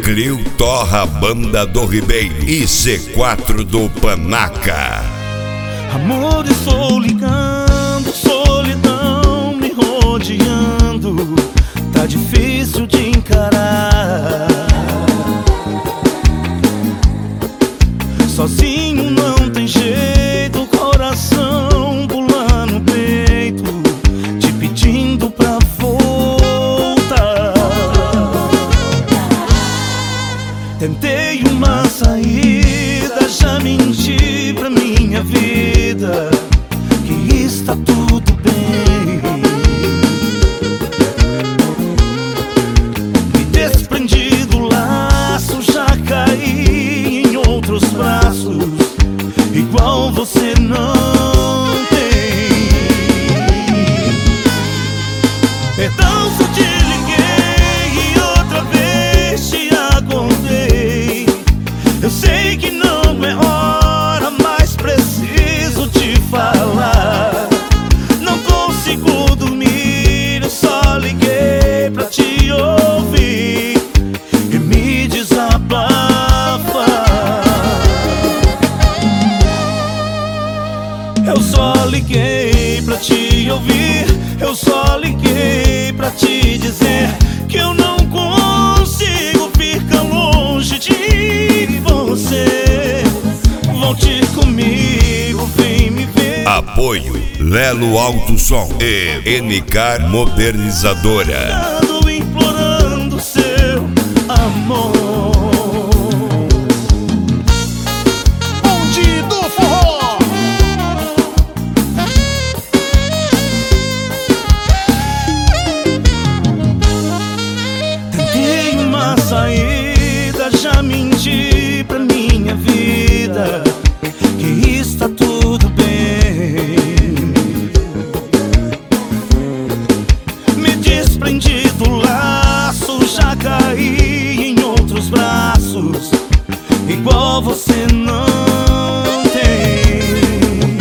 Crio Torra, Banda do Ribeiro e C4 do Panaca. Amor, estou ligando, solidão me rodeando, tá difícil de encarar. Sozinho não tem jeito, coração pula no peito, te pedindo pra voltar. Tentei uma saída, já menti pra minha vida que está tudo bem. Me desprendi do laço, já caí em outros braços, igual você não tem. Perdão se eu te liguei e outra vez te acordei. Eu sei que não é hora, mas preciso te falar. Não consigo dormir, eu só liguei pra te ouvir e me desabafar. Eu só liguei pra te ouvir, eu só liguei pra te dizer que eu não consigo ficar longe de você. Volte comigo, vem me ver. Apoio Lelo Alto Som e NK Modernizadora. Ando implorando seu amor. Bonde do Forró. Tentei uma saída, já menti pra minha vida que está tudo bem. Me desprendi do laço, já caí em outros braços, igual você não tem.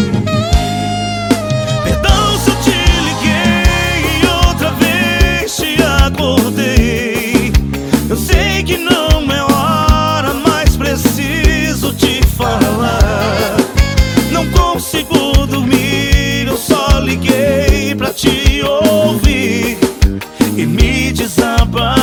Perdão se eu te liguei e outra vez te acordei. Eu sei que não é hora, mas preciso te falar. Não consigo dormir, eu só liguei pra te ouvir e me desabafar.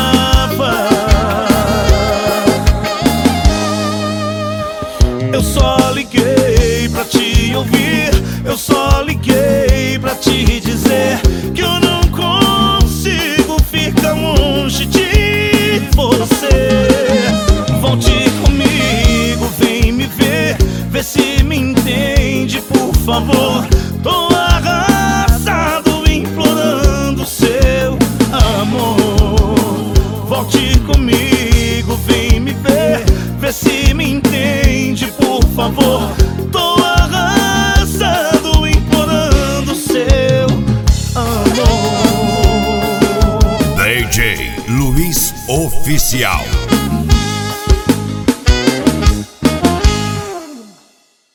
Eu só liguei pra te ouvir, eu só liguei pra te dizer que eu não consigo ficar longe de você. Volte comigo, vem me ver, vê se me entende, por favor. Tô arrasado implorando seu amor. Volte comigo, vem me ver, vê se me entende, por favor. Tô arrasado implorando seu amor. DJ Luiz Oficial.